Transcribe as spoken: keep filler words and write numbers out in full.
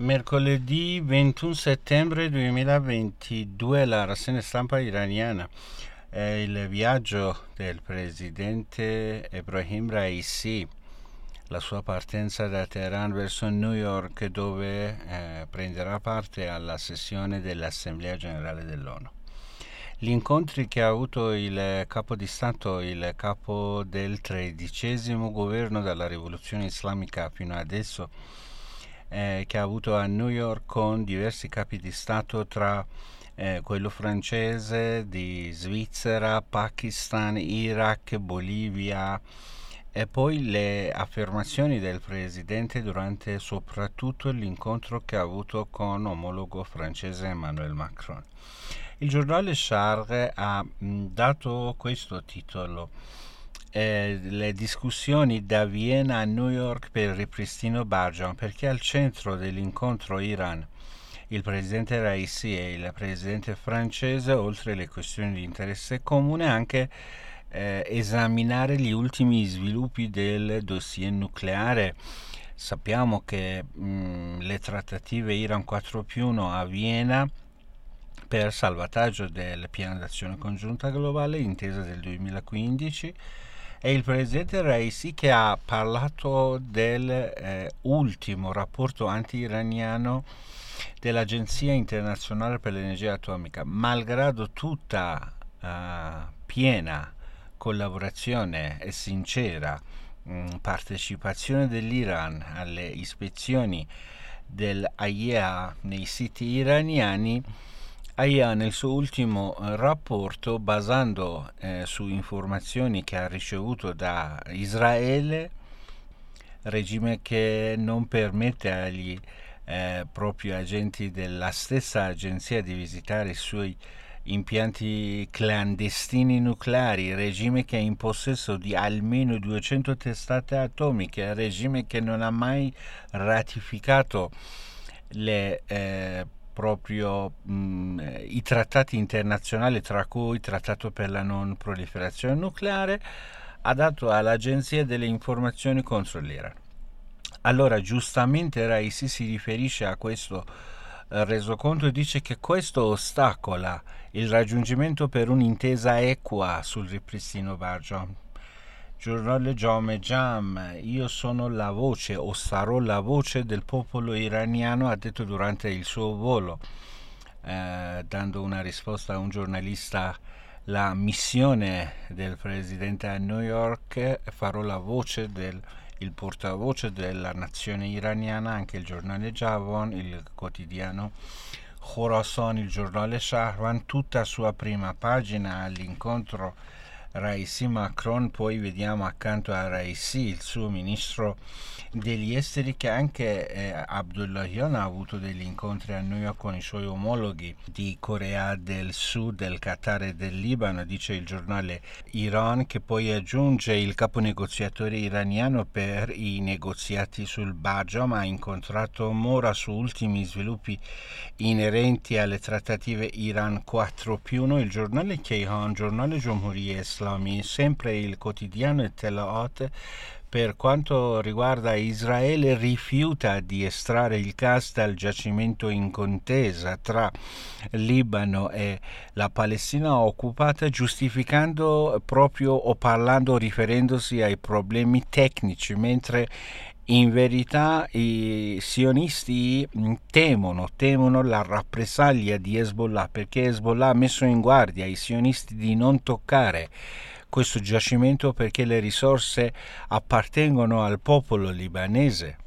Mercoledì ventuno settembre duemilaventidue la rassegna stampa iraniana. È il viaggio del presidente Ebrahim Raisi, la sua partenza da Teheran verso New York, dove eh, prenderà parte alla sessione dell'Assemblea Generale dell'ONU. Gli incontri che ha avuto il capo di Stato, il capo del tredicesimo governo dalla rivoluzione islamica fino adesso, eh, che ha avuto a New York con diversi capi di Stato, tra eh, quello francese, di Svizzera, Pakistan, Iraq, Bolivia, e poi le affermazioni del presidente durante soprattutto l'incontro che ha avuto con omologo francese Emmanuel Macron. Il giornale Charge ha mh, dato questo titolo: eh, le discussioni da Vienna a New York per il ripristino Barjam, perché al centro dell'incontro Iran, il presidente Raisi e il presidente francese, oltre alle questioni di interesse comune, anche eh, esaminare gli ultimi sviluppi del dossier nucleare. Sappiamo che mh, le trattative Iran quattro più uno a Vienna per salvataggio del piano d'azione congiunta globale, intesa del duemilaquindici, e il presidente Raisi che ha parlato del eh, ultimo rapporto anti-iraniano dell'Agenzia internazionale per l'energia atomica. Malgrado tutta uh, piena collaborazione e sincera mh, partecipazione dell'Iran alle ispezioni dell'A I E A nei siti iraniani, A I E A nel suo ultimo eh, rapporto, basando eh, su informazioni che ha ricevuto da Israele, regime che non permette agli eh, propri agenti della stessa agenzia di visitare i suoi impianti clandestini nucleari, regime che è in possesso di almeno duecento testate atomiche, regime che non ha mai ratificato le eh, proprio mh, i trattati internazionali, tra cui il trattato per la non proliferazione nucleare, ha dato all'agenzia delle informazioni contro l'Iran. Allora giustamente Raisi si riferisce a questo eh, resoconto e dice che questo ostacola il raggiungimento per un'intesa equa sul ripristino Barjam. Giornale Jome Jam: io sono la voce o sarò la voce del popolo iraniano, ha detto durante il suo volo, eh, dando una risposta a un giornalista. La missione del presidente a New York: farò la voce del il portavoce della nazione iraniana. Anche il giornale Javon, il quotidiano Khorasan, il giornale Shahran, tutta a sua prima pagina all'incontro Raisi-Macron. Poi vediamo accanto a Raisi il suo ministro degli esteri, che anche eh, Abdullahian ha avuto degli incontri a New York con i suoi omologhi di Corea del Sud, del Qatar e del Libano, dice il giornale Iran, che poi aggiunge il capo negoziatore iraniano per i negoziati sul Barjam ha incontrato Mora su ultimi sviluppi inerenti alle trattative Iran quattro più uno. Il giornale Kayhan, giornale Jomhuriye Islami, sempre il quotidiano Etellaat, per quanto riguarda Israele, rifiuta di estrarre il gas dal giacimento in contesa tra Libano e la Palestina occupata, giustificando proprio o parlando, riferendosi ai problemi tecnici, mentre in verità i sionisti temono, temono la rappresaglia di Hezbollah, perché Hezbollah ha messo in guardia i sionisti di non toccare questo giacimento, perché le risorse appartengono al popolo libanese.